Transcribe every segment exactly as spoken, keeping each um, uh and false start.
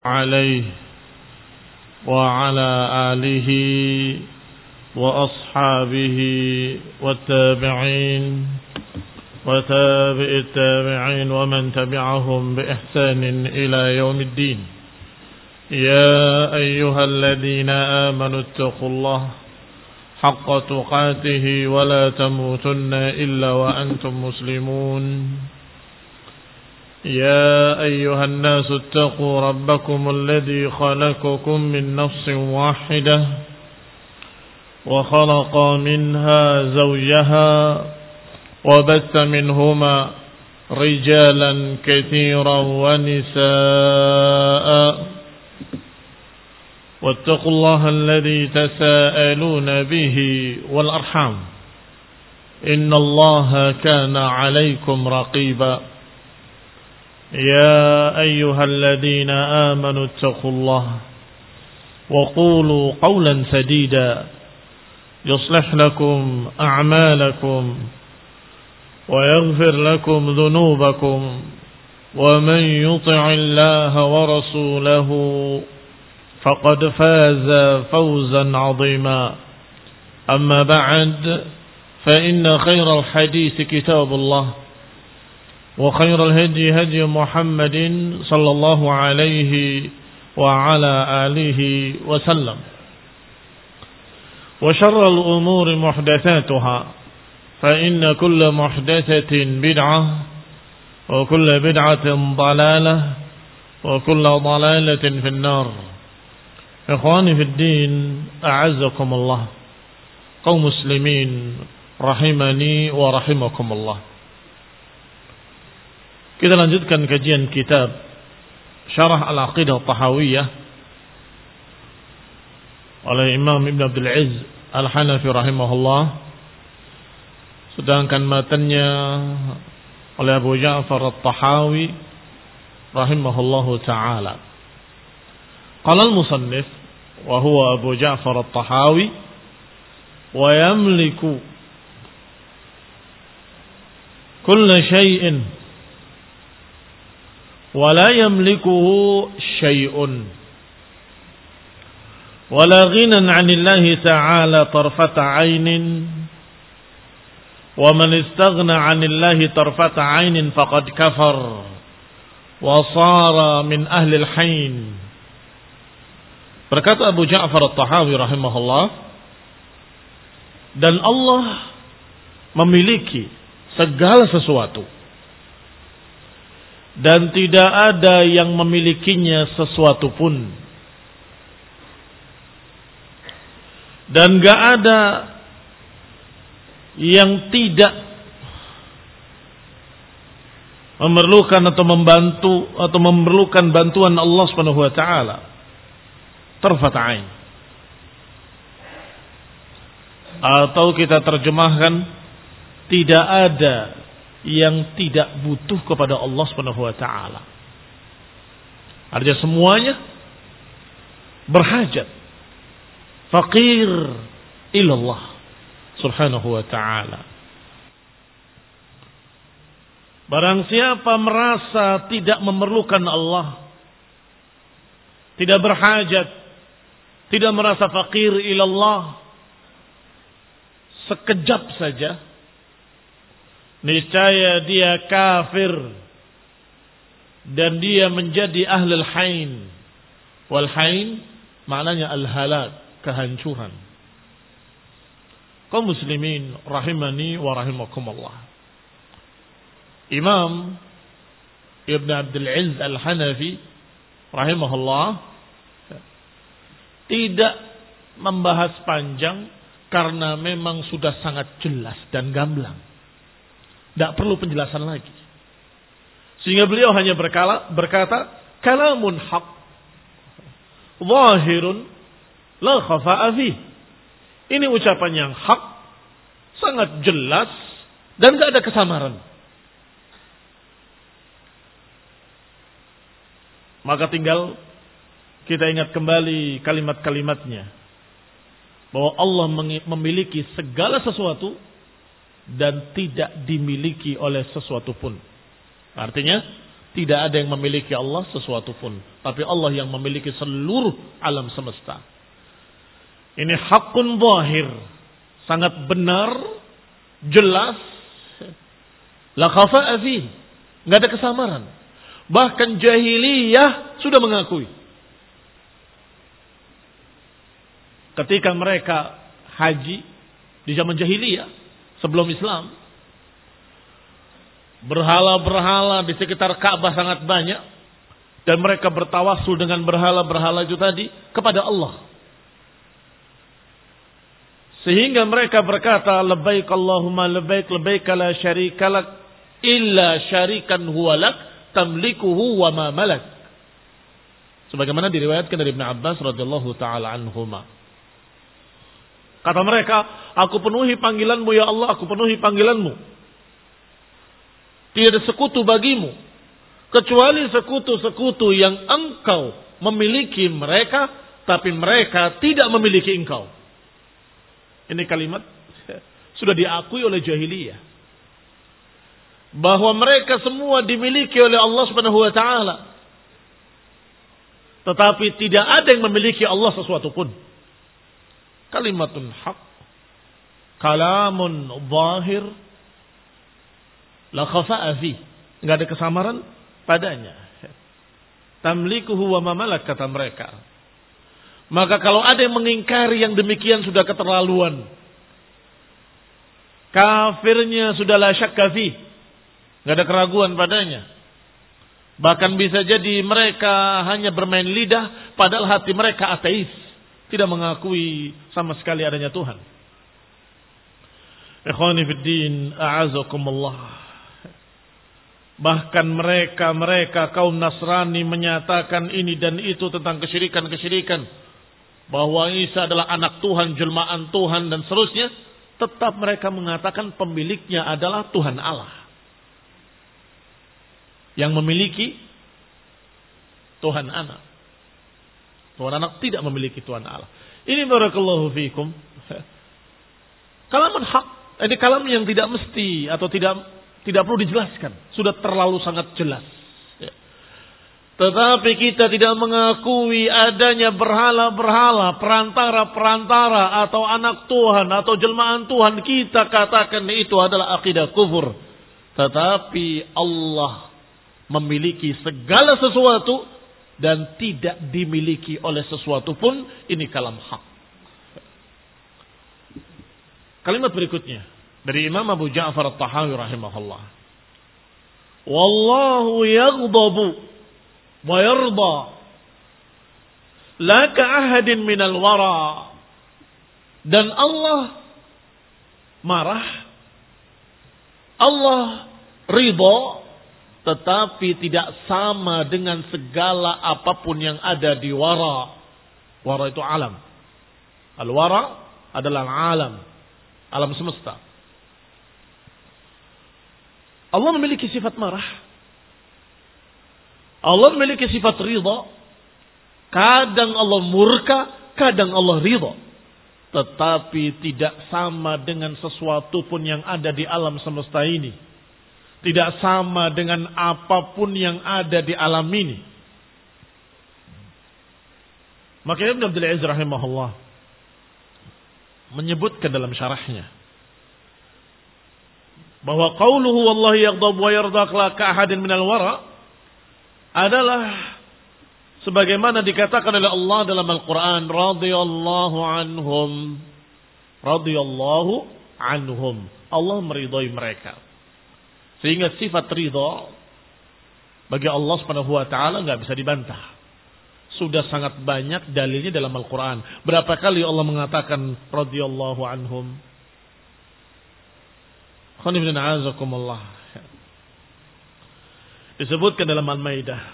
عليه وعلى آله وأصحابه والتابعين وتابع التابعين ومن تبعهم بإحسان إلى يوم الدين. يا أيها الذين آمنوا اتقوا الله حق تقاته ولا تموتن إلا وأنتم مسلمون. يا أيها الناس اتقوا ربكم الذي خلقكم من نفس واحدة وخلق منها زوجها وبث منهما رجالا كثيرا ونساء واتقوا الله الذي تساءلون به والأرحام إن الله كان عليكم رقيبا. يا أيها الذين آمنوا اتقوا الله وقولوا قولا سديدا يصلح لكم أعمالكم ويغفر لكم ذنوبكم ومن يطع الله ورسوله فقد فاز فوزا عظيما. أما بعد فإن خير الحديث كتاب الله وخير الهدي هدي محمد صلى الله عليه وعلى آله وسلم وشر الأمور محدثاتها فإن كل محدثة بدعة وكل بدعة ضلالة وكل ضلالة في النار. إخواني في الدين أعزكم الله قوم مسلمين rahimani wa rahimakumullah. Kita lanjutkan kajian kitab Syarah Al-Aqidah Tahawiyah oleh Imam Ibn Abdul Aziz Al-Hanafi rahimahullah, sedangkan matanya oleh Abu Ja'far At-Tahawi rahimahullahu ta'ala. Qala al-musannif wa huwa Abu Ja'far At-Tahawi wa yamliku kulla shay'in ولا يملكه شيء ولا غنى عن الله تعالى طرفة عين ومن استغنى عن الله طرفة عين فقد كفر وصار من أهل الحين. Berkata Abu Ja'far At-Tahawi rahimahullah, dan Allah memiliki segala sesuatu dan tidak ada yang memilikinya sesuatu pun, dan gak ada yang tidak memerlukan atau membantu atau memerlukan bantuan Allah Subhanahu wa taala tarfat ain, atau kita terjemahkan tidak ada yang tidak butuh kepada Allah Subhanahu wa taala. Artinya semuanya berhajat, faqir ila Allah Subhanahu wa taala. Barang siapa merasa tidak memerlukan Allah, tidak berhajat, tidak merasa faqir ila Allah, sekejap saja niscaya dia kafir dan dia menjadi ahlul hain. Wal hain maknanya al-halak, kehancuran. Kaum muslimin rahimani wa rahimakumullah. Imam Ibn Abdul Aziz Al-Hanafi rahimahullah tidak membahas panjang karena memang sudah sangat jelas dan gamblang. Tidak perlu penjelasan lagi. Sehingga beliau hanya berkala, berkata, kalamun haq, zahirun, la khafa'a fih. Ini ucapan yang hak, sangat jelas, dan tidak ada kesamaran. Maka tinggal kita ingat kembali kalimat-kalimatnya. Bahwa Allah memiliki segala sesuatu dan tidak dimiliki oleh sesuatu pun. Artinya Tidak ada yang memiliki Allah sesuatu pun. Tapi Allah yang memiliki seluruh alam semesta. Ini hakun zahir. Sangat benar. Jelas. La khafa'a fihi. Nggak ada kesamaran. Bahkan jahiliyah sudah mengakui. Ketika mereka haji di zaman jahiliyah sebelum Islam, berhala-berhala di sekitar Ka'bah sangat banyak dan mereka bertawassul dengan berhala-berhala itu tadi kepada Allah. Sehingga mereka berkata, labbaik Allahumma labbaik labbaik la syarika lak illa syarikan huwa lak tamlikuhu wa ma malak. Sebagaimana diriwayatkan dari Ibnu Abbas radhiyallahu taala anhuma. Kata mereka, aku penuhi panggilanmu ya Allah, aku penuhi panggilanmu. Tidak ada sekutu bagimu kecuali sekutu-sekutu yang engkau memiliki mereka, tapi mereka tidak memiliki engkau. Ini kalimat sudah diakui oleh jahiliyah. Bahwa mereka semua dimiliki oleh Allah Subhanahu wa taala. Tetapi tidak ada yang memiliki Allah sesuatu pun. Kalimatun haq. Kalamun zahir. La khafa'a fi. Enggak ada kesamaran padanya. Tamlikuhu wa ma malak, kata mereka. Maka kalau ada yang mengingkari yang demikian sudah keterlaluan. Kafirnya sudah la syakka fi. Enggak ada keraguan padanya. Bahkan bisa jadi mereka hanya bermain lidah padahal hati mereka ateis, tidak mengakui sama sekali adanya Tuhan. Ikhwani fid din, a'azakumullah. Bahkan mereka-mereka kaum Nasrani menyatakan ini dan itu tentang kesyirikan-kesyirikan. Bahwa Isa adalah anak Tuhan, jelmaan Tuhan dan seterusnya. Tetap mereka mengatakan pemiliknya adalah Tuhan Allah. Yang memiliki Tuhan anak. Tuhan anak tidak memiliki Tuhan Allah. Ini barakallahu fikum. Kalamun hak. Ini kalam yang tidak mesti atau tidak tidak perlu dijelaskan. Sudah terlalu sangat jelas. Tetapi kita tidak mengakui adanya berhala-berhala, perantara-perantara atau anak Tuhan atau jelmaan Tuhan. Kita katakan itu adalah akidah kufur. Tetapi Allah memiliki segala sesuatu dan tidak dimiliki oleh sesuatu pun. Ini kalam hak. Kalimat berikutnya dari Imam Abu Ja'far At-Tahawi rahimahullah. Wallahu yaghdabu wa yarda la ka'ahadin minal wara. Dan Allah marah, Allah ridha, tetapi tidak sama dengan segala apapun yang ada di wara. Wara itu alam. Al-wara adalah alam, alam semesta. Allah memiliki sifat marah. Allah memiliki sifat ridha. Kadang Allah murka, kadang Allah ridha. Tetapi tidak sama dengan sesuatu pun yang ada di alam semesta ini. Tidak sama dengan apapun yang ada di alam ini. Maka Ibn Abdul Aziz rahimahullah menyebutkan dalam syarahnya bahwa qauluhu wallahi yaghdab wa yardaq la ka'ahadin minal wara adalah sebagaimana dikatakan oleh Allah dalam Al-Quran, radhiyallahu anhum, radhiyallahu anhum, Allah meridhai mereka. Sehingga sifat ridha bagi Allah Subhanahu wa taala enggak bisa dibantah. Sudah sangat banyak dalilnya dalam Al-Quran. Berapa kali Allah mengatakan radhiyallahu anhum? Disebutkan dalam Al-Maidah,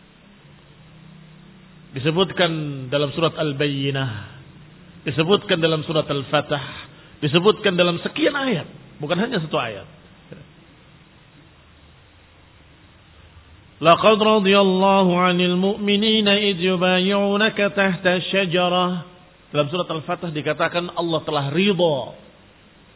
disebutkan dalam surat Al-Bayyinah, disebutkan dalam surat Al-Fatah, disebutkan dalam sekian ayat, bukan hanya satu ayat. Laqad radiyallahu 'anil mu'minina idh yubayyi'unaka tahta asy-syajarah. Dalam surat Al-Fatah dikatakan Allah telah ridha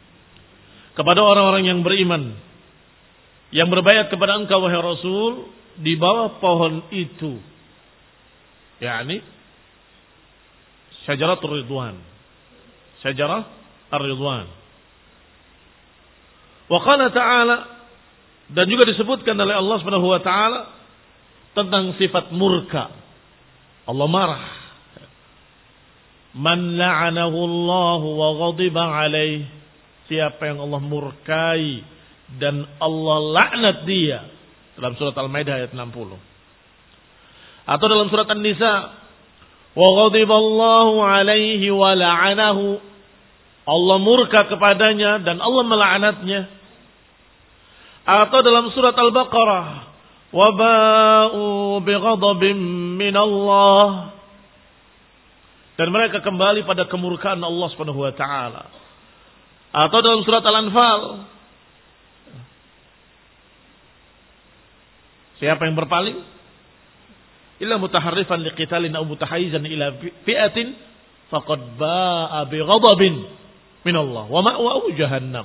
kepada orang-orang yang beriman yang berbayat kepada engkau wahai Rasul di bawah pohon itu, yakni syajaratul ridwan, syajarah ar-ridwan. Wa qala ta'ala, dan juga disebutkan oleh Allah Subhanahu wa taala tentang sifat murka. Allah marah. Man la'anahu Allah wa ghadiba alaih. Siapa yang Allah murkai dan Allah laknat dia. Dalam surat Al-Maidah ayat enam puluh. Atau dalam surat An-Nisa, wa ghadiballahu alaihi wa la'anahu. Allah murka kepadanya dan Allah melaknatnya. Atau dalam surat Al-Baqarah, wa ba'u bighadabin min Allah. Dan mereka kembali pada kemurkaan Allah Subhanahu wa taala. Atau dalam surat Al-Anfal, siapa yang berpaling? Illa mutaharrifan liqitalin aw mutahayyizan ila fi'atin faqad ba'a bighadabin min Allah wa ma'wahu jahannam.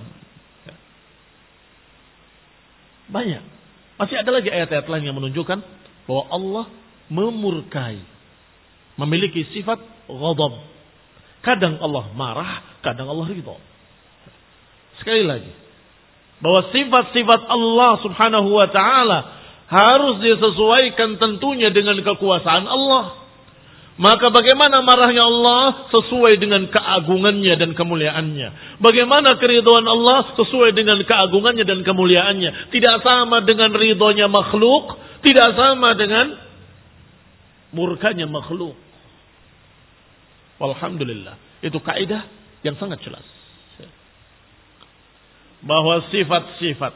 Banyak. Masih ada lagi ayat-ayat lain yang menunjukkan bahwa Allah memurkai, memiliki sifat ghadab. Kadang Allah marah, kadang Allah ridha. Sekali lagi, bahwa sifat-sifat Allah Subhanahu wa taala harus disesuaikan tentunya dengan kekuasaan Allah. Maka bagaimana marahnya Allah sesuai dengan keagungannya dan kemuliaannya. Bagaimana keridhaan Allah sesuai dengan keagungannya dan kemuliaannya. Tidak sama dengan ridhonya makhluk, tidak sama dengan murkanya makhluk. Alhamdulillah, itu kaidah yang sangat jelas. Bahwa sifat-sifat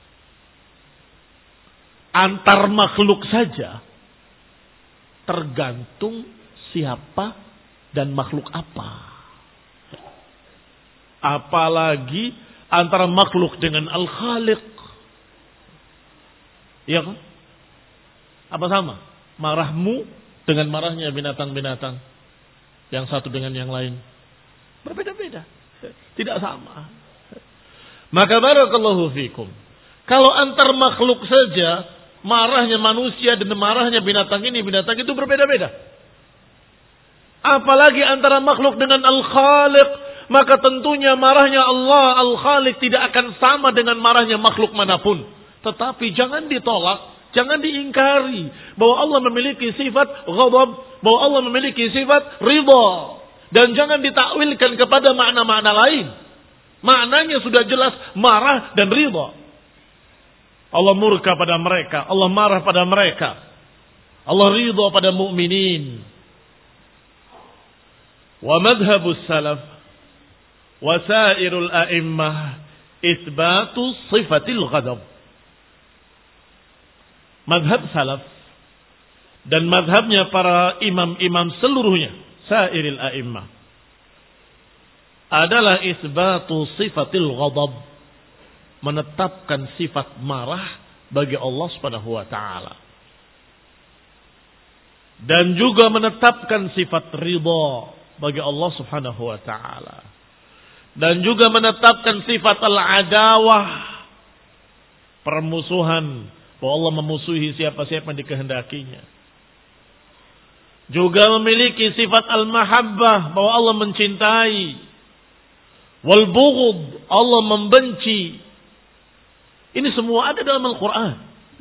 antar makhluk saja tergantung siapa dan makhluk apa. Apalagi antara makhluk dengan Al-Khaliq. Iya kan? Apa sama? Marahmu dengan marahnya binatang-binatang. Yang satu dengan yang lain. Berbeda-beda. Tidak sama. Maka barakallahu fikum. Kalau antar makhluk saja, marahnya manusia dan marahnya binatang ini, binatang itu berbeda-beda. Apalagi antara makhluk dengan Al-Khaliq. Maka tentunya marahnya Allah Al-Khaliq tidak akan sama dengan marahnya makhluk manapun. Tetapi jangan ditolak, jangan diingkari bahwa Allah memiliki sifat ghadab, bahwa Allah memiliki sifat ridha. Dan jangan ditakwilkan kepada makna-makna lain. Maknanya sudah jelas marah dan ridha. Allah murka pada mereka, Allah marah pada mereka. Allah ridha pada mukminin. Wa madhhabus salaf wa sairul a'immah itsbatu sifatil ghadab. Madhab salaf dan madhabnya para imam-imam seluruhnya, sairil a'immah, adalah itsbatu sifatil ghadab, menetapkan sifat marah bagi Allah Subhanahu wa taala. Dan juga menetapkan sifat ridha bagi Allah Subhanahu wa taala. Dan juga menetapkan sifat al-adawah, permusuhan, bahwa Allah memusuhi siapa-siapa yang dikehendakinya. Juga memiliki sifat al-mahabbah, bahwa Allah mencintai. Wal bughd, Allah membenci. Ini semua ada dalam Al-Quran.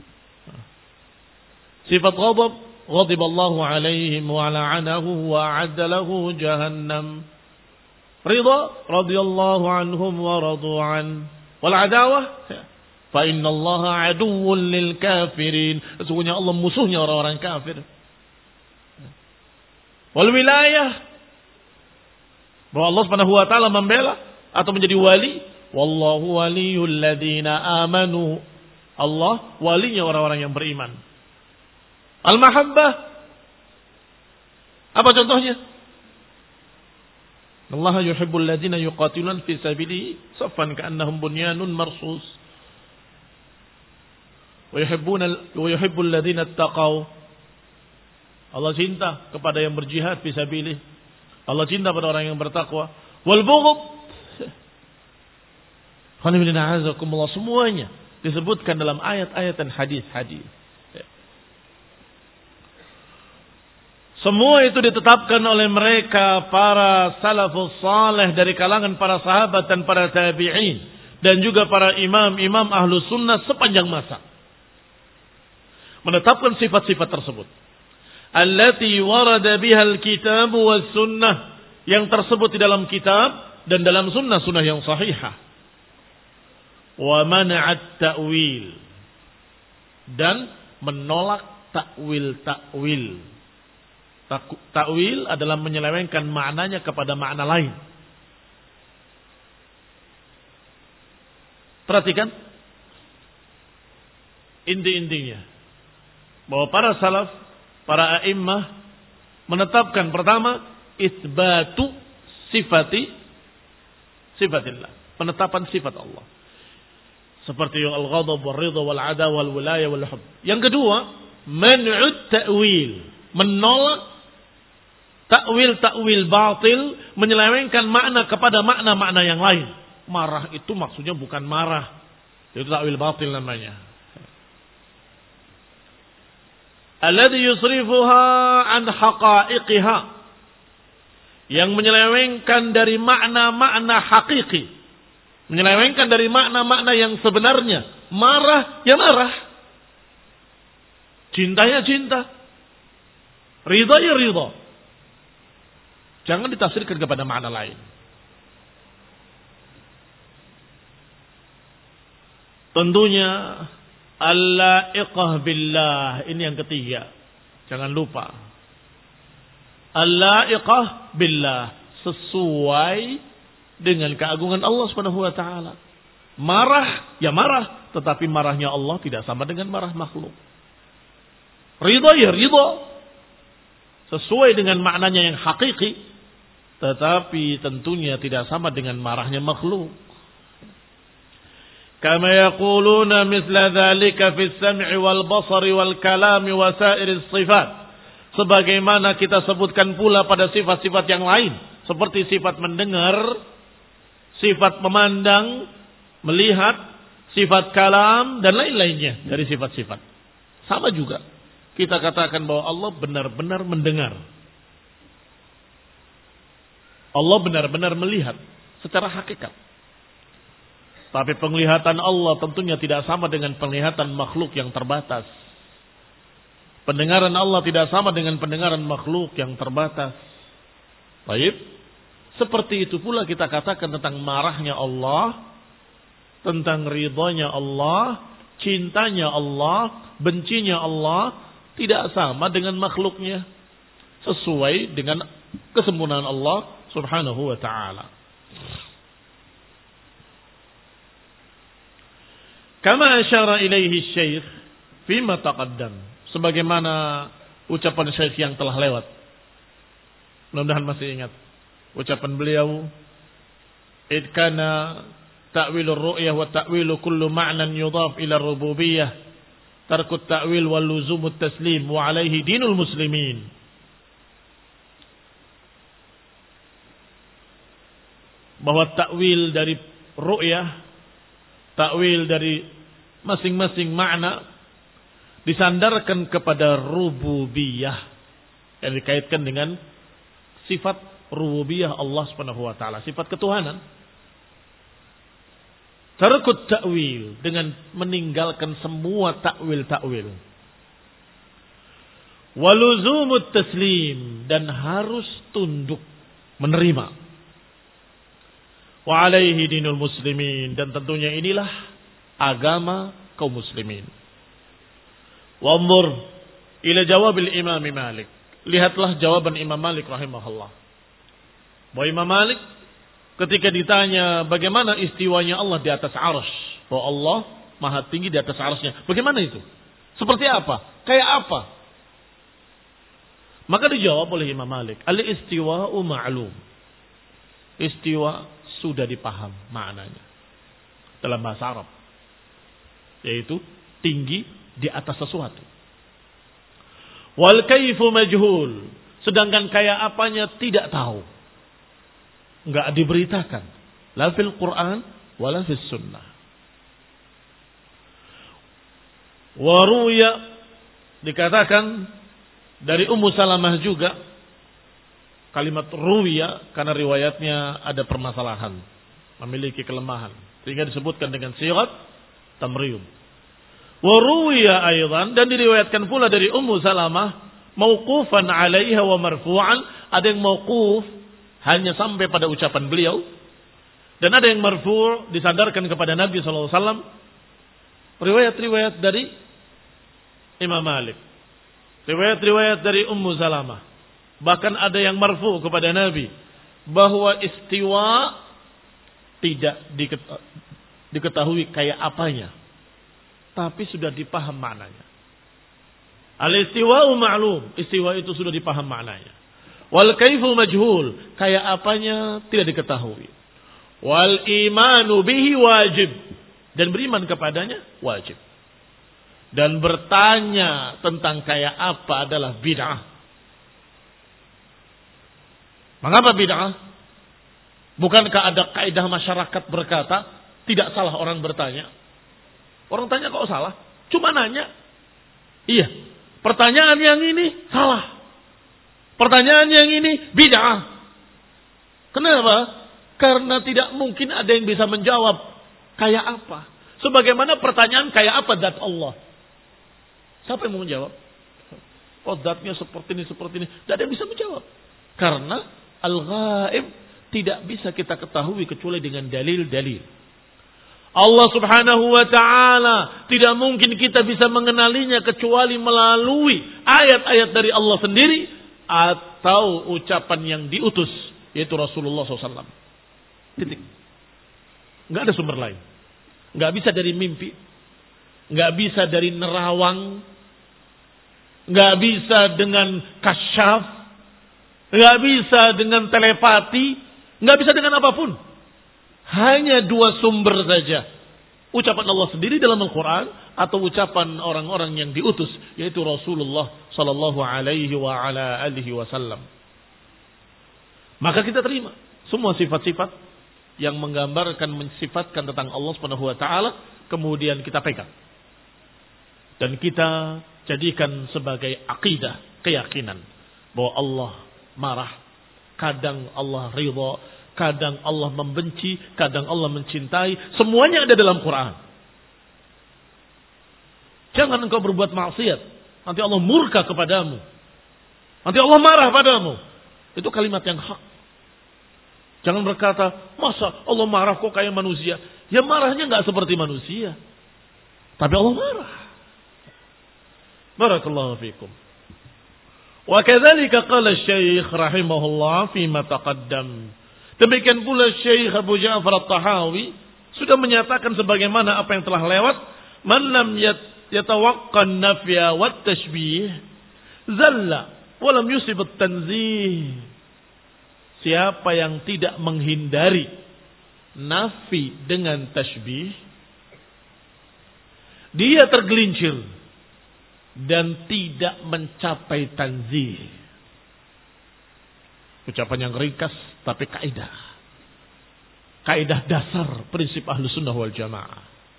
Sifat ghadab, ghadiballahu alaihim wa la'anahu wa a'adda lahu jahannam. Ridha, radiyallahu anhum wa radu an. Wal adawah, fa inna allaha aduwwun lil kafirin. Sesungguhnya Allah musuhnya orang-orang kafir. Wal wilayah, bahwa Allah Subhanahu wa taala membela atau menjadi wali. Wallahu waliyul ladzina amanu. Allah walinya orang-orang yang beriman. Al-mahabbah, apa contohnya? Allah yuhibbul ladzina yuqatiluna fi sabilihi saffan ka'annahum bunyanun marsus. Wa yuhibbuna wa yuhibbul ladzina ittaqaw. Allah cinta kepada yang berjihad fi sabilihi. Allah cinta pada orang yang bertakwa. Wal bughd, semuanya disebutkan dalam ayat-ayat dan hadis-hadis. Semua itu ditetapkan oleh mereka para salafus saleh dari kalangan para sahabat dan para tabi'in. Dan juga para imam-imam ahlu sunnah sepanjang masa. Menetapkan sifat-sifat tersebut. Allati warada bihal kitab was sunnah. Yang tersebut di dalam kitab dan dalam sunnah-sunnah yang sahihah. Wa mana'at ta'wil. Dan menolak takwil-takwil. Takwil adalah menyelewengkan maknanya kepada makna lain. Perhatikan inti-intinya bahwa para salaf, para a'immah menetapkan pertama itsbatu sifati sifatillah, penetapan sifat Allah. Seperti al-ghadab wal-ridha wal-'ada wal-wilaya wal-hubb. Yang kedua, man'ut ta'wil, menolak takwil-takwil batil, menyelewengkan makna kepada makna-makna yang lain. Marah itu maksudnya bukan marah. Itu takwil batil namanya. Alladhi yusrifuha an haqa'iqiha. Yang menyelewengkan dari makna-makna hakiki. Menyelewengkan dari makna-makna yang sebenarnya. Marah, ya marah. Cinta ya cinta. Ridha ya ridha. Jangan ditafsirkan kepada makna lain. Tentunya al-la'iqah billah. Ini yang ketiga. Jangan lupa. Al-la'iqah billah. Sesuai dengan keagungan Allah subhanahu wa ta'ala. Marah, ya marah. Tetapi marahnya Allah tidak sama dengan marah makhluk. Ridha ya ridha. Sesuai dengan maknanya yang hakiki. Tetapi tentunya tidak sama dengan marahnya makhluk. Kama yaquluna misla dzalika fis sam'i wal basari wal kalami wa sa'iris sifat. Sebagaimana kita sebutkan pula pada sifat-sifat yang lain. Seperti sifat mendengar, sifat memandang, melihat, sifat kalam, dan lain-lainnya dari sifat-sifat. Sama juga. Kita katakan bahwa Allah benar-benar mendengar. Allah benar-benar melihat secara hakikat. Tapi penglihatan Allah tentunya tidak sama dengan penglihatan makhluk yang terbatas. Pendengaran Allah tidak sama dengan pendengaran makhluk yang terbatas. Baik. Seperti itu pula kita katakan tentang marahnya Allah, tentang ridhonya Allah, cintanya Allah, bencinya Allah, tidak sama dengan makhluknya. Sesuai dengan kesempurnaan Allah subhanahu wa ta'ala. Kama asyara ilaihi syekh fima taqaddam. Sebagaimana ucapan syekh yang telah lewat. Mudah-mudahan masih ingat. Ucapan beliau, id kana ta'wilur ru'yah wa ta'wilu kullu ma'nan yudhaf ila rububiyyah. Tarkut ta'wil wal luzumut taslim wa alaihi dinul muslimin. Bahwa takwil dari ru'yah, takwil dari masing-masing makna disandarkan kepada rububiyah yang dikaitkan dengan sifat rububiyah Allah Subhanahu wa taala, sifat ketuhanan. Tarkut takwil dengan meninggalkan semua takwil-takwil. Waluzumut taslim dan harus tunduk menerima. Wa alaihi dinul muslimin dan tentunya inilah agama kaum muslimin. Wa anzur ila jawabil Imam Malik. Lihatlah jawaban Imam Malik rahimahullah. Bahwa Imam Malik ketika ditanya bagaimana istiwanya Allah di atas arsy, bahwa Allah maha tinggi di atas arsy-Nya. Bagaimana itu? Seperti apa? Kayak apa? Maka dijawab oleh Imam Malik, al-istiwa'u ma'lum. Istiwa sudah dipaham maknanya dalam bahasa Arab, yaitu tinggi di atas sesuatu. Wal kaifu majhul, sedangkan kayak apanya tidak tahu, enggak diberitakan, la fil Quran wala fis sunnah. Wa ruya, dikatakan Dari Ummu Salamah juga kalimat ruwiya karena riwayatnya ada permasalahan, memiliki kelemahan, sehingga disebutkan dengan sigat tamriyun. Wa ruwiya aidan, dan diriwayatkan pula dari Ummu Salamah mauqufan 'alaiha wa marfu'an, ada yang mauquf hanya sampai pada ucapan beliau, dan ada yang marfu' disandarkan kepada Nabi sallallahu alaihi wasallam. Riwayat-riwayat dari Imam Malik, riwayat-riwayat dari Ummu Salamah, bahkan ada yang marfu' kepada Nabi bahwa istiwa tidak diketahui kayak apanya, tapi sudah dipaham maknanya. Al-istiwa'u ma'lum, istiwa itu sudah dipaham maknanya. Wal kaifu majhul, kayak apanya tidak diketahui. Wal imanu bihi wajib, dan beriman kepadanya wajib. Dan bertanya tentang kayak apa adalah bid'ah. Mengapa bid'ah? Bukankah ada kaidah masyarakat berkata tidak salah orang bertanya? Orang tanya kok salah? Cuma nanya. Iya. Pertanyaan yang ini salah. Pertanyaan yang ini bid'ah. Kenapa? Karena tidak mungkin ada yang bisa menjawab kayak apa. Sebagaimana pertanyaan kayak apa zat Allah. Siapa yang mau menjawab? Oh, zatnya seperti ini, seperti ini. Tidak ada yang bisa menjawab. Karena al-ghaib tidak bisa kita ketahui kecuali dengan dalil-dalil. Allah subhanahu wa ta'ala tidak mungkin kita bisa mengenalinya kecuali melalui ayat-ayat dari Allah sendiri atau ucapan yang diutus, yaitu Rasulullah shallallahu alaihi wasallam. Titik. Nggak ada sumber lain. Nggak bisa dari mimpi. Nggak bisa dari nerawang. Nggak bisa dengan kasyaf. Nggak bisa dengan telepati. Nggak bisa dengan apapun. Hanya dua sumber saja. Ucapan Allah sendiri dalam Al-Quran atau ucapan orang-orang yang diutus, yaitu Rasulullah sallallahu alaihi wa ala alihi wasallam. Maka kita terima semua sifat-sifat yang menggambarkan, mensifatkan tentang Allah Subhanahu wa taala, kemudian kita pegang dan kita jadikan sebagai akidah, keyakinan bahwa Allah marah, kadang Allah ridha, kadang Allah membenci, kadang Allah mencintai. Semuanya ada dalam Quran. Jangan engkau berbuat maksiat, nanti Allah murka kepadamu, nanti Allah marah padamu. Itu kalimat yang hak. Jangan berkata, masa Allah marah kok kayak manusia? Ya marahnya nggak seperti manusia, tapi Allah marah. Barakallahu fikum. Wa kadzalika qala Syekh rahimahullah fi ma taqaddam. Demikian pula Syekh Abu Ja'far At-Tahawi sudah menyatakan sebagaimana apa yang telah lewat, man lam yatawaqqan nafya wat tashbih zalla wa lam yusib at-tanzih. Siapa yang tidak menghindari nafi dengan tashbih, dia tergelincir dan tidak mencapai tanzih. Ucapan yang ringkas tapi kaidah. Kaidah dasar prinsip ahlu sunnah wal jamaah.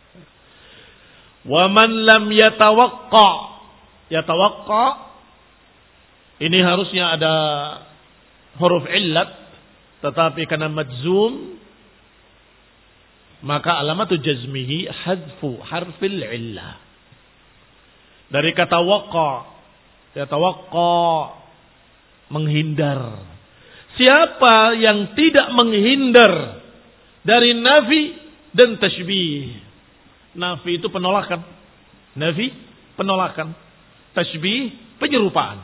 Wa man lam yatawaqqa. Yatawaqqa ini harusnya ada huruf illat, tetapi karena majzum maka alamatu jazmihi hadfu harfil illah. Dari kata waqqa, yatawaqqa menghindar. Siapa yang tidak menghindar dari nafi dan tashbih. Nafi itu penolakan. Nafi penolakan. Tashbih penyerupaan.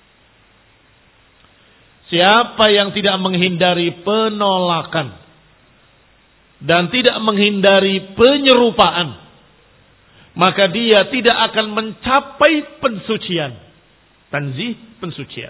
Siapa yang tidak menghindari penolakan dan tidak menghindari penyerupaan, maka dia tidak akan mencapai pensucian. Tanzih, pensucian.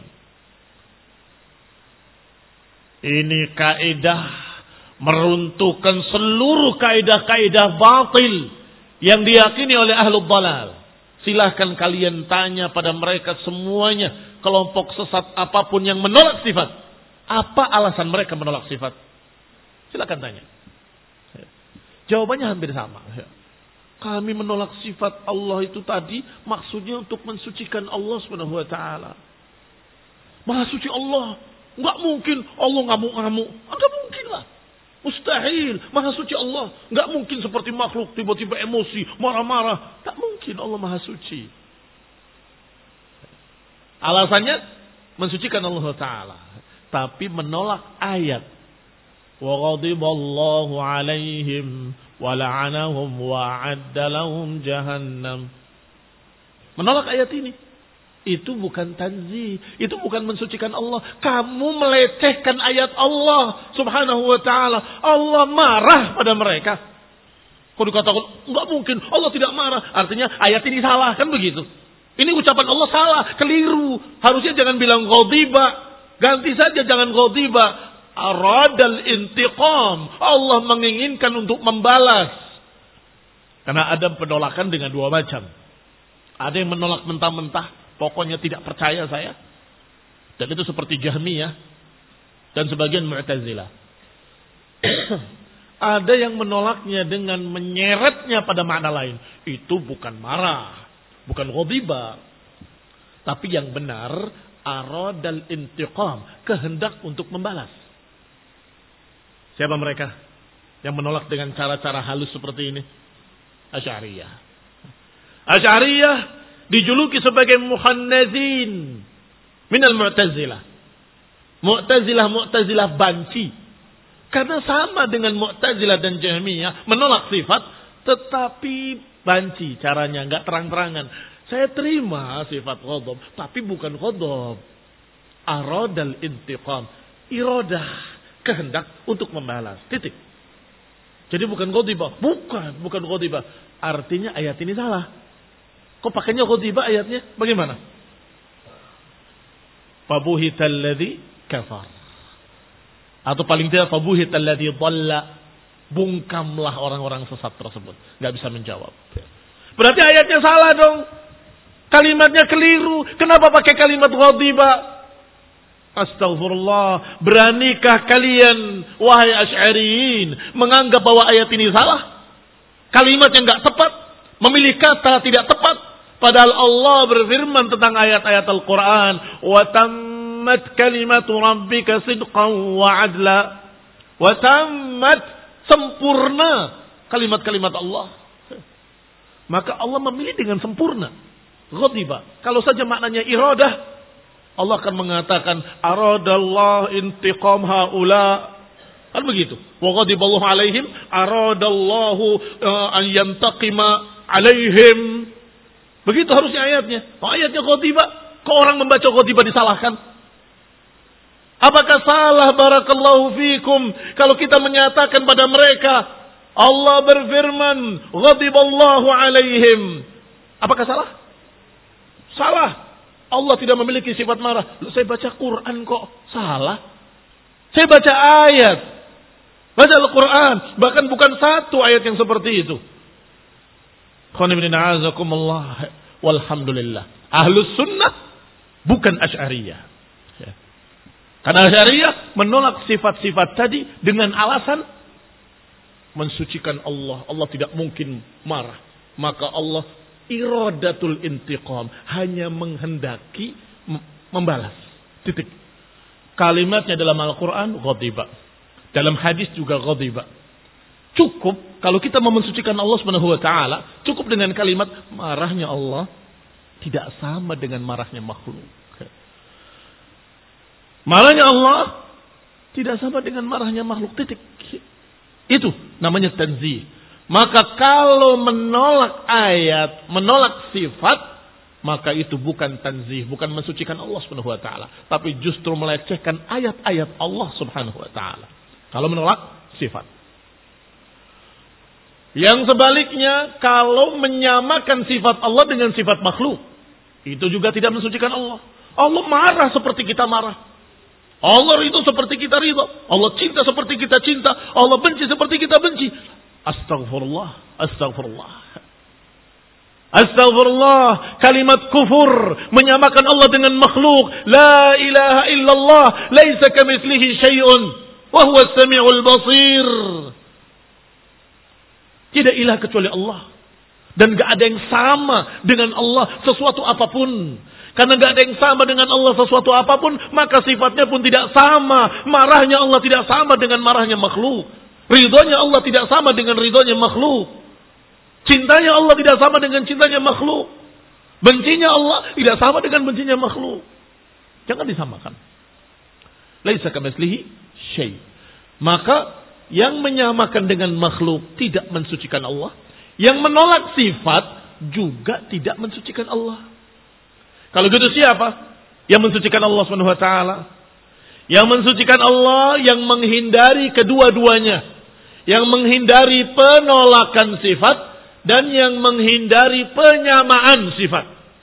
Ini kaidah meruntuhkan seluruh kaidah-kaidah batil yang diyakini oleh ahlul dalal. Silahkan kalian tanya pada mereka semuanya, kelompok sesat apapun yang menolak sifat, apa alasan mereka menolak sifat? Silahkan tanya. Jawabannya hampir sama. Kami menolak sifat Allah itu tadi maksudnya untuk mensucikan Allah Subhanahu wa taala. Maha suci Allah. Enggak mungkin Allah ngamuk-ngamuk. Enggak mungkin lah. Mustahil. Maha suci Allah. Enggak mungkin seperti makhluk tiba-tiba emosi, marah-marah. Tak mungkin Allah maha suci. Alasannya mensucikan Allah Ta'ala. Tapi menolak ayat. Wa ghadiballahu alaihim wa la'anahum wa a'adda lahum jahannam. Menolak ayat ini. Itu bukan tanzih. Itu bukan mensucikan Allah. Kamu melecehkan ayat Allah subhanahu wa ta'ala. Allah marah pada mereka. Kalau dikatakan, enggak mungkin. Allah tidak marah. Artinya ayat ini salah. Kan begitu. Ini ucapan Allah salah. Keliru. Harusnya jangan bilang ghadiba. Ganti saja jangan ghadiba. Aradal intiqam. Allah menginginkan untuk membalas. Karena ada penolakan dengan dua macam. Ada yang menolak mentah-mentah. Pokoknya tidak percaya saya. Dan itu seperti Jahmiyah. Dan sebagian Mu'tazilah. Ada yang menolaknya dengan menyeretnya pada makna lain. Itu bukan marah. Bukan ghadiba. Tapi yang benar. Aradal intiqam. Kehendak untuk membalas. Siapa mereka? Yang menolak dengan cara-cara halus seperti ini? Asy'ariyah. Asy'ariyah dijuluki sebagai muhannazin minal mu'tazilah. Mu'tazilah, mu'tazilah banci. Karena sama dengan mu'tazilah dan jahmiyah. Menolak sifat. Tetapi banci caranya. Enggak terang-terangan. Saya terima sifat ghadab. Tapi bukan ghadab. Aradal intiqam. Iradah. Kehendak untuk membalas. Titik. Jadi bukan ghadibah. Bukan. Bukan ghadibah. Artinya ayat ini salah. Kok pakainya ghadibah ayatnya? Bagaimana? Fabuhital ladzi kafar. Atau paling tidak fabuhital ladzi dhalla. Bungkamlah orang-orang sesat tersebut. Enggak bisa menjawab. Berarti ayatnya salah dong. Kalimatnya keliru. Kenapa pakai kalimat ghadibah? Astagfirullah. Beranikah kalian wahai Asy'ariyin menganggap bahwa ayat ini salah? Kalimat yang enggak tepat, memilih kata tidak tepat. Padahal Allah berfirman tentang ayat-ayat Al-Quran. Wa tammat kalimatu rabbika sidqan wa adla. Wa tammat, sempurna kalimat-kalimat Allah. Maka Allah memilih dengan sempurna. Ghadiba. Kalau saja maknanya iradah, Allah akan mengatakan aradallah intiqam haula. Kan begitu. Wa ghadiballahu alaihim aradallahu an yantaqima alaihim. Begitu harusnya ayatnya. Oh, ayatnya ghadibah. Kok orang membaca ghadibah disalahkan? Apakah salah barakallahu fikum kalau kita menyatakan pada mereka Allah berfirman ghadiballahu alaihim? Apakah salah? Salah. Allah tidak memiliki sifat marah. Loh, saya baca Quran kok salah? Saya baca ayat. Baca Al-Quran. Bahkan bukan satu ayat yang seperti itu. Walhamdulillah. Ahlus sunnah bukan Asy'ariyah. Ya. Karena Asy'ariyah menolak sifat-sifat tadi dengan alasan mensucikan Allah. Allah tidak mungkin marah. Maka Allah iradatul intiqam. Hanya menghendaki membalas. Titik. Kalimatnya dalam Al-Quran ghadiba. Dalam hadis juga ghadiba. Cukup kalau kita mau mensucikan Allah Subhanahu wa taala, cukup dengan kalimat marahnya Allah tidak sama dengan marahnya makhluk. Marahnya Allah tidak sama dengan marahnya makhluk. Titik. Itu namanya tanzih. Maka kalau menolak ayat, menolak sifat, maka itu bukan tanzih, bukan mensucikan Allah Subhanahu wa taala, tapi justru melecehkan ayat-ayat Allah Subhanahu wa taala. Kalau menolak sifat. Yang sebaliknya, kalau menyamakan sifat Allah dengan sifat makhluk, itu juga tidak mensucikan Allah. Allah marah seperti kita marah. Allah itu seperti kita ridha. Allah cinta seperti kita cinta. Allah benci seperti kita benci. Astagfirullah. Astagfirullah. Astagfirullah. Kalimat kufur. Menyamakan Allah dengan makhluk. La ilaha illallah. Laisa kamitslihi syai'un. Wa huwa as-sami'ul basir. Tidak ilah kecuali Allah. Dan gak ada yang sama dengan Allah sesuatu apapun. Karena nggak ada yang sama dengan Allah sesuatu apapun, maka sifatnya pun tidak sama. Marahnya Allah tidak sama dengan marahnya makhluk. Ridhonya Allah tidak sama dengan ridhonya makhluk. Cintanya Allah tidak sama dengan cintanya makhluk. Bencinya Allah tidak sama dengan bencinya makhluk. Jangan disamakan. Laisa kamitslihi syai'. Maka yang menyamakan dengan makhluk tidak mensucikan Allah. Yang menolak sifat juga tidak mensucikan Allah. Kalau gitu siapa yang mensucikan Allah Subhanahu wa taala? Yang mensucikan Allah yang menghindari kedua-duanya, yang menghindari penolakan sifat dan yang menghindari penyamaan sifat.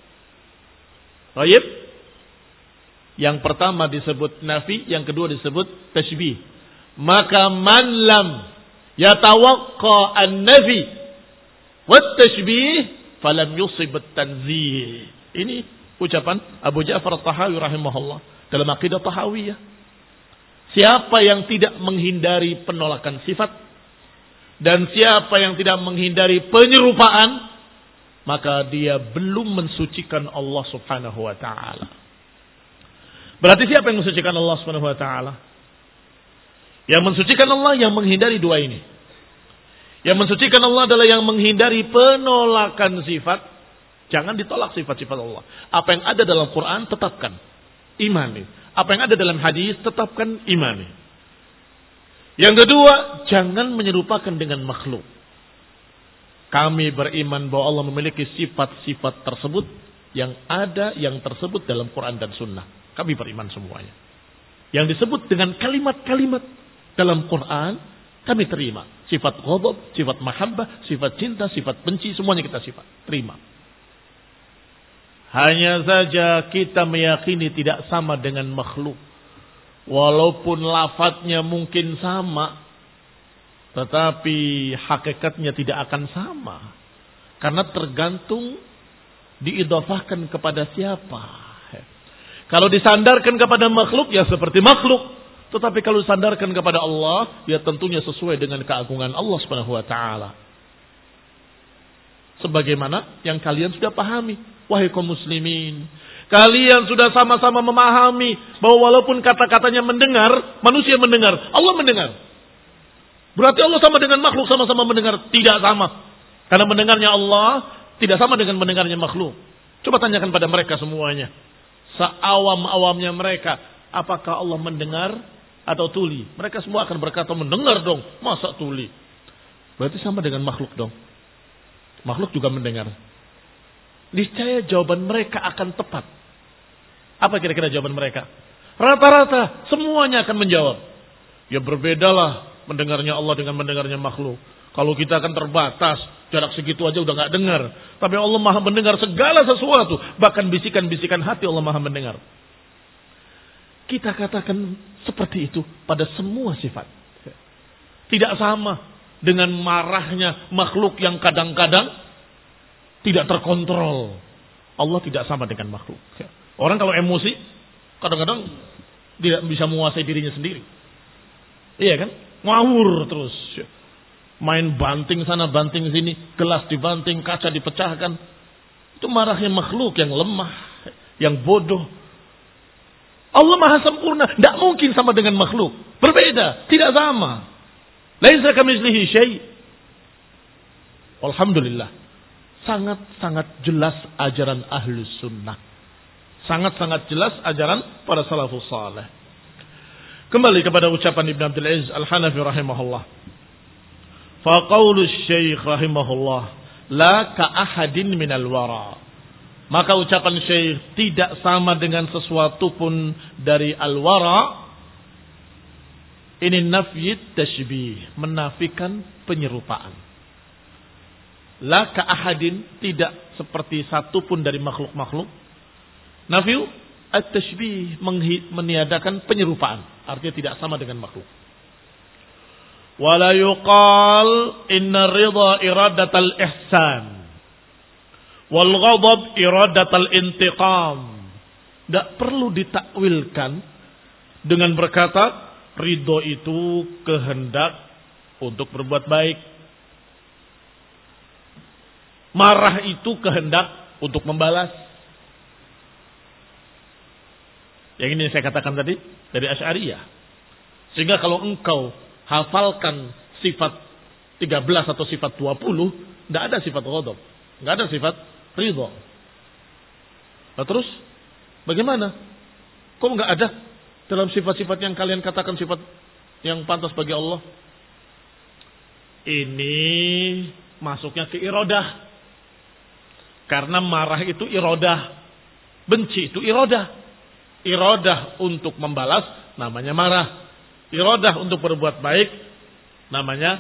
Baik. Yang pertama disebut nafi, yang kedua disebut tashbih. Maka man lam yatawaqqa an-nafi wat tashbih falam yusib at-tanzih. Ini ucapan Abu Ja'far At-Tahawi rahimahullah dalam Aqidah Tahawiyah. Siapa yang tidak menghindari penolakan sifat dan siapa yang tidak menghindari penyerupaan, maka dia belum mensucikan Allah Subhanahu wa taala. Berarti siapa yang mensucikan Allah Subhanahu wa taala? Yang mensucikan Allah yang menghindari dua ini. Yang mensucikan Allah adalah yang menghindari penolakan sifat. Jangan ditolak sifat-sifat Allah. Apa yang ada dalam Quran, tetapkan. Imani. Apa yang ada dalam hadis, tetapkan imani. Yang kedua, jangan menyerupakan dengan makhluk. Kami beriman bahwa Allah memiliki sifat-sifat tersebut yang ada, yang tersebut dalam Quran dan Sunnah. Kami beriman semuanya. Yang disebut dengan kalimat-kalimat dalam Quran, kami terima. Sifat ghadab, sifat mahabbah, sifat cinta, sifat benci, semuanya kita sifat. Terima. Hanya saja kita meyakini tidak sama dengan makhluk. Walaupun lafadznya mungkin sama, tetapi hakikatnya tidak akan sama. Karena tergantung diidhafahkan kepada siapa. Kalau disandarkan kepada makhluk, ya seperti makhluk. Tetapi kalau disandarkan kepada Allah, ya tentunya sesuai dengan keagungan Allah Subhanahu wa taala. Sebagaimana yang kalian sudah pahami. Wahai kaum muslimin, kalian sudah sama-sama memahami bahwa walaupun kata-katanya mendengar, manusia mendengar, Allah mendengar. Berarti Allah sama dengan makhluk sama-sama mendengar? Tidak sama. Karena mendengarnya Allah tidak sama dengan mendengarnya makhluk. Coba tanyakan pada mereka semuanya. Seawam-awamnya mereka, apakah Allah mendengar atau tuli? Mereka semua akan berkata mendengar dong, masa tuli? Berarti sama dengan makhluk dong. Makhluk juga mendengar. Niscaya jawaban mereka akan tepat. Apa kira-kira jawaban mereka? Rata-rata semuanya akan menjawab. Ya berbedalah mendengarnya Allah dengan mendengarnya makhluk. Kalau kita akan terbatas, jarak segitu aja udah gak dengar. Tapi Allah maha mendengar segala sesuatu. Bahkan bisikan-bisikan hati Allah maha mendengar. Kita katakan seperti itu pada semua sifat. Tidak sama dengan marahnya makhluk yang kadang-kadang tidak terkontrol. Allah tidak sama dengan makhluk. Orang kalau emosi, kadang-kadang tidak bisa menguasai dirinya sendiri. Iya kan? Ngawur terus. Main banting sana, banting sini. Gelas dibanting, kaca dipecahkan. Itu marahnya makhluk yang lemah, yang bodoh. Allah maha sempurna. Tidak mungkin sama dengan makhluk. Berbeda. Tidak sama. Laisa kamitslihi syai'. Alhamdulillah. Sangat-sangat jelas ajaran Ahlus Sunnah. Sangat-sangat jelas ajaran para salafus saleh. Kembali kepada ucapan Ibn Abdul Aziz Al-Hanafi rahimahullah. Faqaulu Syekh rahimahullah, la ka'ahadin minal wara. Maka ucapan Syekh tidak sama dengan sesuatu pun dari al-wara. Ini nafyit tashbih, menafikan penyerupaan. La ka'ahadin, tidak seperti satu pun dari makhluk-makhluk. Nafyu at-tashbih, meniadakan penyerupaan. Artinya tidak sama dengan makhluk. Wala yuqal inna ridha iradatal ihsan. Wal ghadab iradatal intiqam. Tidak perlu ditakwilkan dengan berkata ridho itu kehendak untuk berbuat baik. Marah itu kehendak untuk membalas. Yang ini saya katakan tadi dari Asy'ariyah. Sehingga kalau engkau hafalkan sifat tiga belas atau sifat dua puluh, tidak ada sifat ghadab, tidak ada sifat ridha. Nah, terus bagaimana? Kok nggak ada dalam sifat-sifat yang kalian katakan sifat yang pantas bagi Allah? Ini masuknya ke iradah. Karena marah itu iradah, benci itu iradah. Iradah untuk membalas namanya marah. Iradah untuk berbuat baik namanya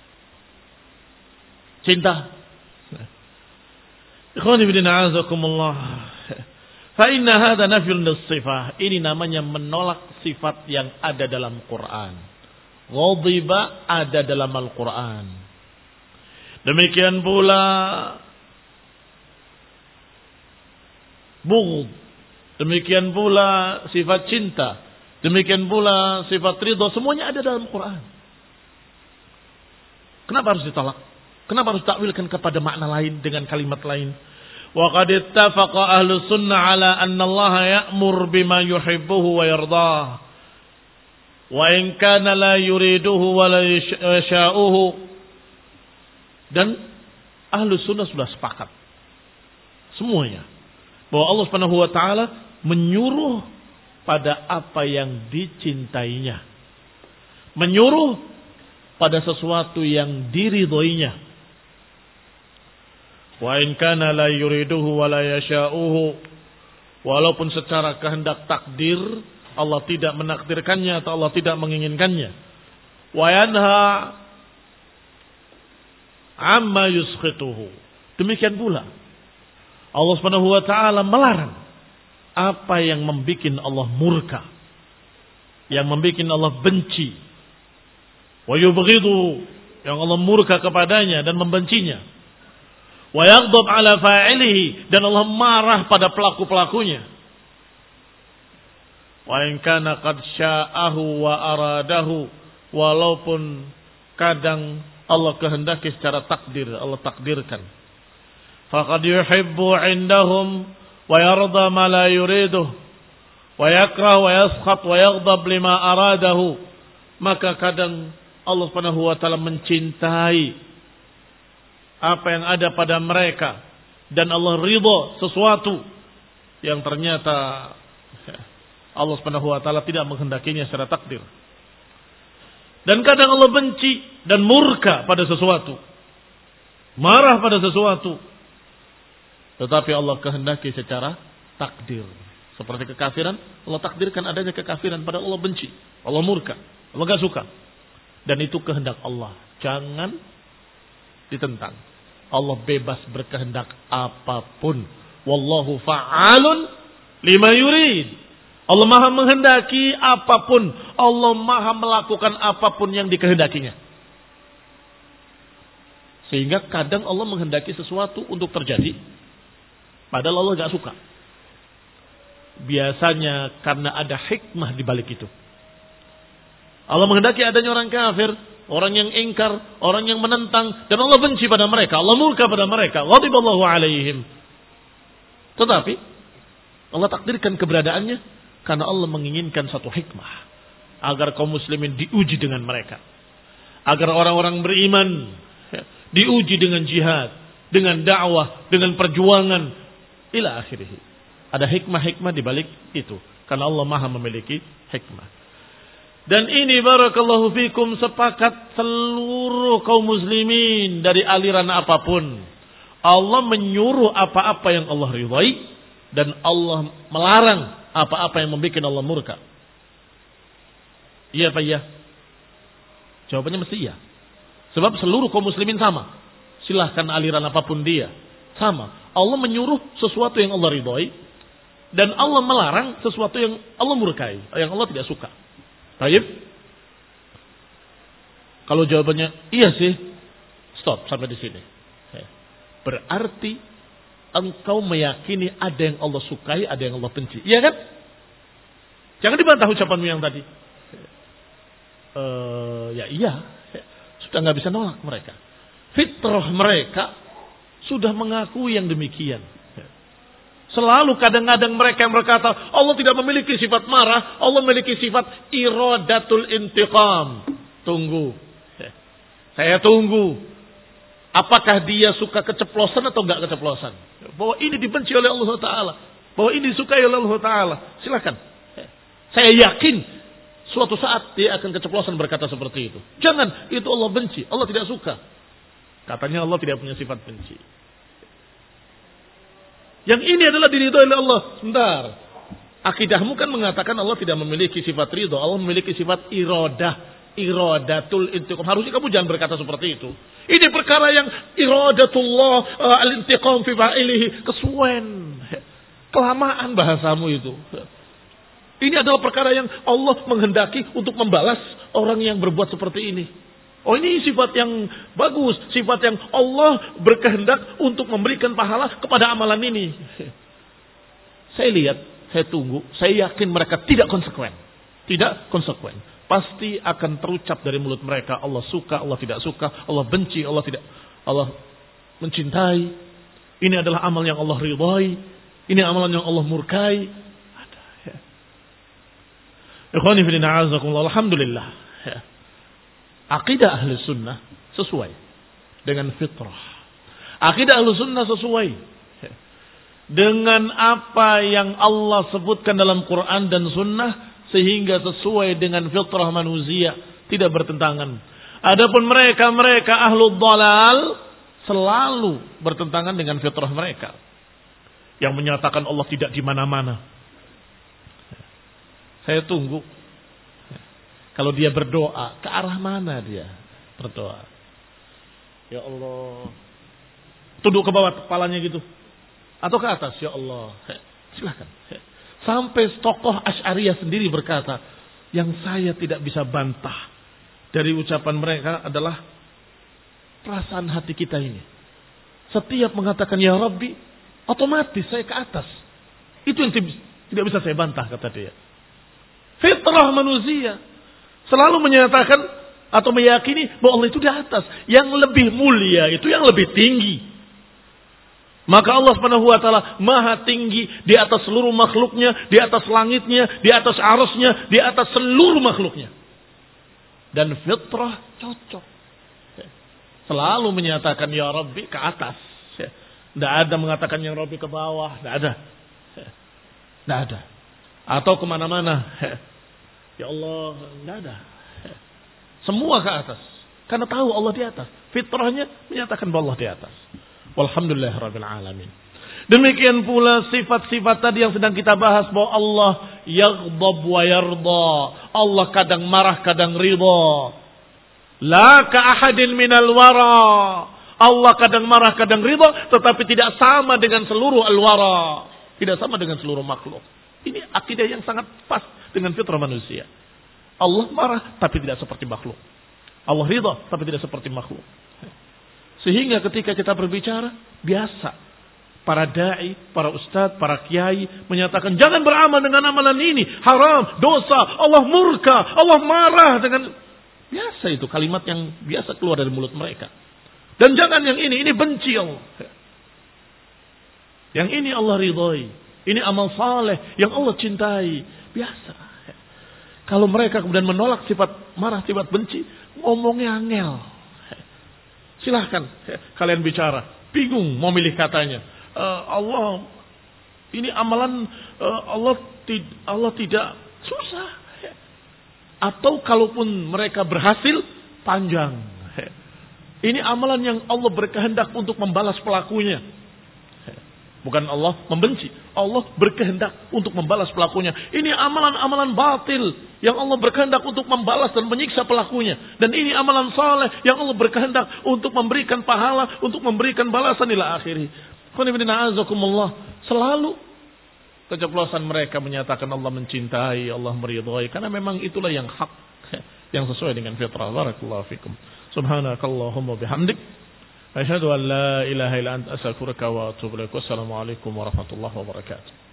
cinta. Ikhwani fillah azakumullah. Fa inna hadza nafyun lis-sifah. Ini namanya menolak sifat yang ada dalam Quran. Ghadiba ada dalam Al-Quran. Demikian pula bughd. Demikian pula sifat cinta. Demikian pula sifat ridha. Semuanya ada dalam Quran. Kenapa harus ditolak? Kenapa harus takwilkan kepada makna lain dengan kalimat lain? Wa qad ittafaqa ahlus sunnah ala anna Allah ya'mur bima yuhibbuhu wa yardah. Wa in kana la yuriduhu wa la yasha'uhu. Dan ahlus sunnah sudah sepakat semuanya bahwa Allah Subhanahu wa taala menyuruh pada apa yang dicintainya. Menyuruh pada sesuatu yang diridhoinya. Wa in kana la yuriduhu wa la yasha'uhu. Walaupun secara kehendak takdir Allah tidak menakdirkannya atau Allah tidak menginginkannya. Wa yanha amma yuskhituhu. Demikian pula Allah Subhanahu wa taala melarang apa yang membuat Allah murka, yang membuat Allah benci. Wa yubghidu, yang Allah murka kepadanya dan membencinya. Wa yaghdab ala fa'ilihi, dan Allah marah pada pelaku-pelakunya. Wa in kana qad sya'ahu wa aradahu, walaupun kadang Allah kehendaki secara takdir, Allah takdirkan. Faqad yuhibbu 'indahum wa yarda ma la yuriduh wa yakrah wa yaskhat wa yaghdab lima aradahu. Maka kadang Allah Subhanahu wa taala mencintai apa yang ada pada mereka dan Allah ridha sesuatu yang ternyata Allah Subhanahu wa taala tidak menghendakinya secara takdir. Dan kadang Allah benci dan murka pada sesuatu, marah pada sesuatu, tetapi Allah kehendaki secara takdir. Seperti kekafiran, Allah takdirkan adanya kekafiran, pada Allah benci, Allah murka, Allah gak suka. Dan itu kehendak Allah, jangan ditentang. Allah bebas berkehendak apapun. Wallahu fa'alun lima yurid. Allah maha menghendaki apapun. Allah maha melakukan apapun yang dikehendakinya. Sehingga kadang Allah menghendaki sesuatu untuk terjadi, padahal Allah gak suka. Biasanya karena ada hikmah di balik itu. Allah menghendaki adanya orang kafir, orang yang ingkar, orang yang menentang, dan Allah benci pada mereka, Allah murka pada mereka, ghadiballahu alaihim. Tetapi Allah takdirkan keberadaannya karena Allah menginginkan satu hikmah, agar kaum muslimin diuji dengan mereka, agar orang-orang beriman diuji dengan jihad, dengan dakwah, dengan perjuangan, ila akhirih. Ada hikmah-hikmah di balik itu, karena Allah maha memiliki hikmah. Dan ini barakallahu fikum sepakat seluruh kaum muslimin dari aliran apapun. Allah menyuruh apa-apa yang Allah ridhai, dan Allah melarang apa-apa yang membuat Allah murka. Iya apa iya? Jawabannya mesti iya. Sebab seluruh kaum muslimin sama. Silahkan aliran apapun dia, sama. Allah menyuruh sesuatu yang Allah ridhai, dan Allah melarang sesuatu yang Allah murkai, yang Allah tidak suka. Baik. Kalau jawabannya iya sih, stop sampai di sini. Berarti engkau meyakini ada yang Allah sukai, ada yang Allah benci. Iya kan? Jangan dibantah ucapanmu yang tadi. Uh, ya iya, sudah nggak bisa nolak mereka. Fitrah mereka sudah mengakui yang demikian. Selalu kadang-kadang mereka yang berkata, Allah tidak memiliki sifat marah, Allah memiliki sifat iradatul intiqam. Tunggu. Saya tunggu. Apakah dia suka keceplosan atau enggak keceplosan? Bahwa ini dibenci oleh Allah Ta'ala. Bahwa ini disukai oleh Allah Ta'ala. Silakan. Saya yakin suatu saat dia akan keceplosan berkata seperti itu. Jangan, itu Allah benci. Allah tidak suka. Katanya Allah tidak punya sifat benci. Yang ini adalah diridhoi oleh Allah. Sebentar. Akidahmu kan mengatakan Allah tidak memiliki sifat ridho. Allah memiliki sifat iradah. Iradatul intiqam. Harusnya kamu jangan berkata seperti itu. Ini perkara yang iradatullah uh, al-intiqam fi fa'ilihi. Kesuwen. Kelamaan bahasamu itu. Ini adalah perkara yang Allah menghendaki untuk membalas orang yang berbuat seperti ini. Oh, ini sifat yang bagus. Sifat yang Allah berkehendak untuk memberikan pahala kepada amalan ini. Saya lihat, saya tunggu, saya yakin mereka tidak konsekuen. Tidak konsekuen. Pasti akan terucap dari mulut mereka. Allah suka, Allah tidak suka. Allah benci, Allah tidak. Allah mencintai. Ini adalah amal yang Allah ridhai. Ini amalan yang Allah murkai. Ada. Ya. Ikhwani fillah, a'azakumullah. Alhamdulillah. Ya. Akidah ahli sunnah sesuai dengan fitrah. Akidah ahli sunnah sesuai ya, dengan apa yang Allah sebutkan dalam Quran dan sunnah, sehingga sesuai dengan fitrah manusia, tidak bertentangan. Adapun mereka-mereka ahlul dhalal selalu bertentangan dengan fitrah mereka, yang menyatakan Allah tidak di mana-mana. Saya tunggu. Kalau dia berdoa, ke arah mana dia berdoa? Ya Allah. Tunduk ke bawah kepalanya gitu. Atau ke atas, ya Allah. Silakan. Sampai tokoh Asy'ariyah sendiri berkata, yang saya tidak bisa bantah dari ucapan mereka adalah perasaan hati kita ini. Setiap mengatakan ya Rabbi, otomatis saya ke atas. Itu yang tidak bisa saya bantah, kata dia. Fitrah manusia selalu menyatakan atau meyakini bahwa Allah itu di atas. Yang lebih mulia itu yang lebih tinggi. Maka Allah Subhanahu wa taala maha tinggi di atas seluruh makhluknya, di atas langitnya, di atas arasnya, di atas seluruh makhluknya. Dan fitrah cocok. Selalu menyatakan ya Rabbi ke atas. Tidak ada mengatakan ya Rabbi ke bawah. Tidak ada. Tidak ada. Atau kemana-mana. Ya Allah, tidak ada. Semua ke atas. Karena tahu Allah di atas. Fitrahnya menyatakan bahwa Allah di atas. Walhamdulillah Rabbil Alamin. Demikian pula sifat-sifat tadi yang sedang kita bahas, bahwa Allah yaghdab wa yarda. Allah kadang marah, kadang ridha. La ka ahadin minal wara. Allah kadang marah, kadang ridha, tetapi tidak sama dengan seluruh al-wara. Tidak sama dengan seluruh makhluk. Ini akidah yang sangat pas dengan fitrah manusia. Allah marah tapi tidak seperti makhluk. Allah ridha tapi tidak seperti makhluk. Sehingga ketika kita berbicara, biasa para dai, para ustadz, para kiai menyatakan jangan beramal dengan amalan ini, haram, dosa, Allah murka, Allah marah dengan, biasa itu kalimat yang biasa keluar dari mulut mereka. Dan jangan yang ini, ini benci Allah. Yang ini Allah ridhai. Ini amal saleh yang Allah cintai. Biasa. Kalau mereka kemudian menolak sifat marah, sifat benci, ngomongnya angel. Silahkan kalian bicara. Bingung mau milih katanya. Uh, Allah, ini amalan uh, Allah, ti, Allah tidak susah. Atau kalaupun mereka berhasil, panjang. Ini amalan yang Allah berkehendak untuk membalas pelakunya. Bukan Allah membenci. Allah berkehendak untuk membalas pelakunya. Ini amalan-amalan batil yang Allah berkehendak untuk membalas dan menyiksa pelakunya. Dan ini amalan saleh yang Allah berkehendak untuk memberikan pahala, untuk memberikan balasan ila akhirih. Selalu keceplosan mereka menyatakan Allah mencintai, Allah meridhai. Karena memang itulah yang hak, yang sesuai dengan fitrah. Barakallahu fikum. Subhanakallahumma bihamdik. Asyhadu an la ilaha illa anta astaghfiruka wa atubu ilaik. Wassalamu alaikum warahmatullahi wabarakatuh.